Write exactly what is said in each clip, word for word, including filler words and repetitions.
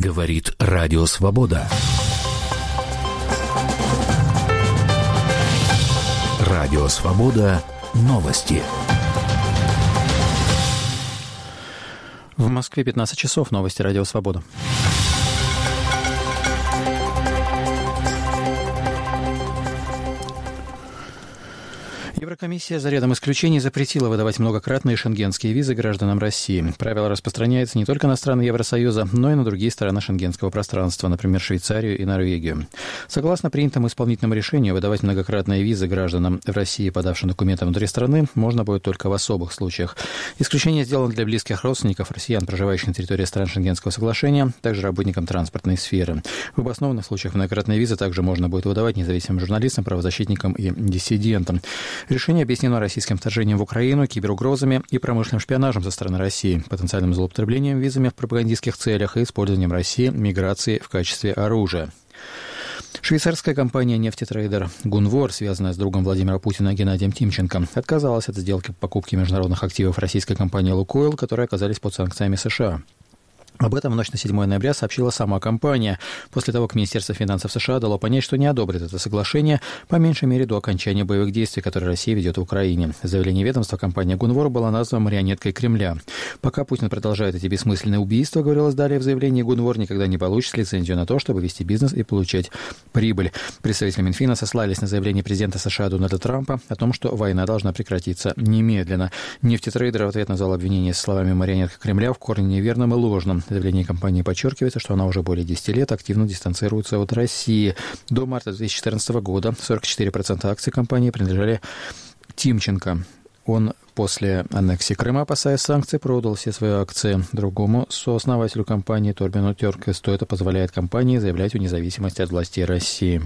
Говорит Радио Свобода. Радио Свобода. Новости. В Москве пятнадцать часов. Новости Радио Свобода. Еврокомиссия за рядом исключений запретила выдавать многократные шенгенские визы гражданам России. Правило распространяется не только на страны Евросоюза, но и на другие страны шенгенского пространства, например, Швейцарию и Норвегию. Согласно принятому исполнительному решению, выдавать многократные визы гражданам в России, подавшим документы внутри страны, можно будет только в особых случаях. Исключение сделано для близких родственников россиян, проживающих на территории стран Шенгенского соглашения, также работникам транспортной сферы. В обоснованных случаях многократные визы также можно будет выдавать независимым журналистам, правозащитникам и диссидентам. Решение объяснено российским вторжением в Украину, киберугрозами и промышленным шпионажем со стороны России, потенциальным злоупотреблением визами в пропагандистских целях и использованием России миграции в качестве оружия. Швейцарская компания «Нефтетрейдер Гунвор», связанная с другом Владимира Путина Геннадием Тимченко, отказалась от сделки по покупке международных активов российской компании «Лукойл», которые оказались под санкциями США. Об этом в ночь на седьмое ноября сообщила сама компания, после того, как Министерство финансов США дало понять, что не одобрит это соглашение, по меньшей мере до окончания боевых действий, которые Россия ведет в Украине. В заявлении ведомства компания «Гунвор» была названа марионеткой Кремля. Пока Путин продолжает эти бессмысленные убийства, говорилось далее в заявлении, «Гунвор» никогда не получит лицензию на то, чтобы вести бизнес и получать прибыль. Представители Минфина сослались на заявление президента США Дональда Трампа о том, что война должна прекратиться немедленно. Нефтетрейдер в ответ назвал обвинение со словами «марионетка Кремля» в корне неверным и ложным. В заявлении компании подчеркивается, что она уже более десяти лет активно дистанцируется от России. До марта две тысячи четырнадцатого года сорок четыре процента акций компании принадлежали Тимченко. Он после аннексии Крыма, опасаясь санкций, продал все свои акции другому сооснователю компании Торбину Тёрквесту. Это позволяет компании заявлять о независимости от властей России.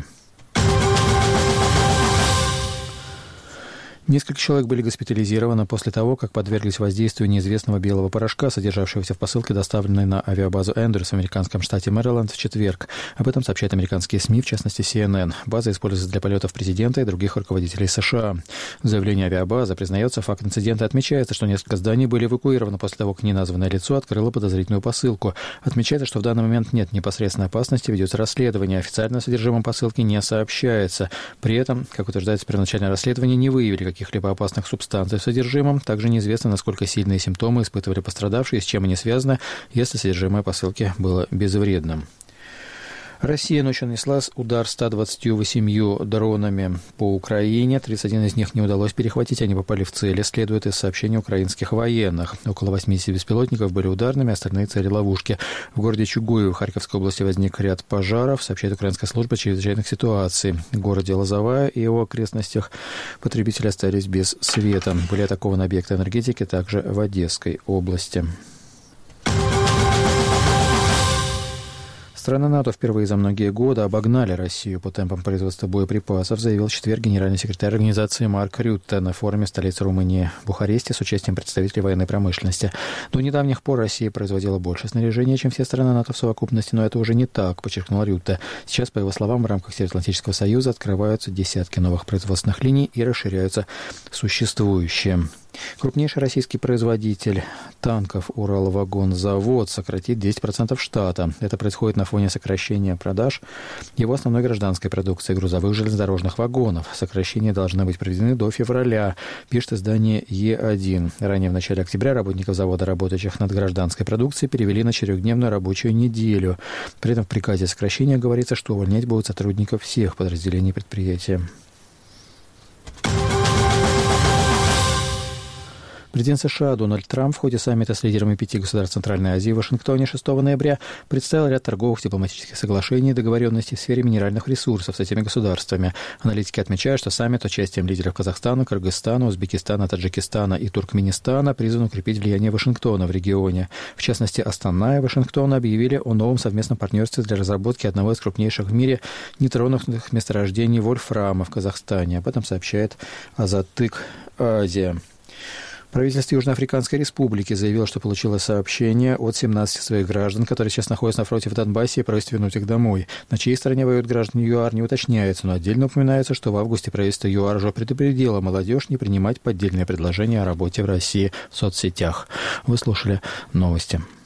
Несколько человек были госпитализированы после того, как подверглись воздействию неизвестного белого порошка, содержавшегося в посылке, доставленной на авиабазу Эндрюс в американском штате Мэриленд в четверг. Об этом сообщают американские СМИ, в частности Си Эн Эн. База используется для полетов президента и других руководителей США. В заявлении авиабазы признается факт инцидента, отмечается, что несколько зданий были эвакуированы после того, как неназванное лицо открыло подозрительную посылку. Отмечается, что в данный момент нет непосредственной опасности, ведется расследование. Официально о содержимом посылки не сообщается. При этом, как утверждается, первоначальное расследование не выявили каких-либо опасных субстанций в содержимом. Также неизвестно, насколько сильные симптомы испытывали пострадавшие и с чем они связаны, если содержимое посылки было безвредным. Россия ночью нанесла удар ста двадцатью восемью дронами по Украине. тридцать один из них не удалось перехватить, они попали в цели, следует из сообщений украинских военных. Около восьмидесяти беспилотников были ударными, остальные цели ловушки. В городе Чугуево в Харьковской области возник ряд пожаров, сообщает украинская служба чрезвычайных ситуаций. В городе Лозовая и его окрестностях потребители остались без света. Были атакованы объекты энергетики также в Одесской области. Страны НАТО впервые за многие годы обогнали Россию по темпам производства боеприпасов, заявил в четверг генеральный секретарь организации Марк Рютте на форуме столицы Румынии в Бухаресте с участием представителей военной промышленности. До недавних пор Россия производила больше снаряжения, чем все страны НАТО в совокупности, но это уже не так, подчеркнул Рютте. Сейчас, по его словам, в рамках Североатлантического союза открываются десятки новых производственных линий и расширяются существующие. Крупнейший российский производитель танков «Уралвагонзавод» сократит десять процентов штата. Это происходит на фоне сокращения продаж его основной гражданской продукции грузовых железнодорожных вагонов. Сокращения должны быть проведены до февраля, пишет издание Е один. Ранее в начале октября работников завода, работающих над гражданской продукцией, перевели на четырехдневную рабочую неделю. При этом в приказе о сокращении говорится, что увольнять будут сотрудников всех подразделений предприятия. Президент США Дональд Трамп в ходе саммита с лидерами пяти государств Центральной Азии в Вашингтоне шестого ноября представил ряд торговых дипломатических соглашений и договоренностей в сфере минеральных ресурсов с этими государствами. Аналитики отмечают, что саммит участием лидеров Казахстана, Кыргызстана, Узбекистана, Таджикистана и Туркменистана призван укрепить влияние Вашингтона в регионе. В частности, Астана и Вашингтон объявили о новом совместном партнерстве для разработки одного из крупнейших в мире нетронутых месторождений вольфрама в Казахстане. Об этом сообщает Азаттык Азия. Правительство Южноафриканской Республики заявило, что получило сообщение от семнадцати своих граждан, которые сейчас находятся на фронте в Донбассе, и просят вернуть их домой. На чьей стороне воюют граждане ЮАР, не уточняется, но отдельно упоминается, что в августе правительство ЮАР уже предупредило молодежь не принимать поддельные предложения о работе в России в соцсетях. Вы слушали новости.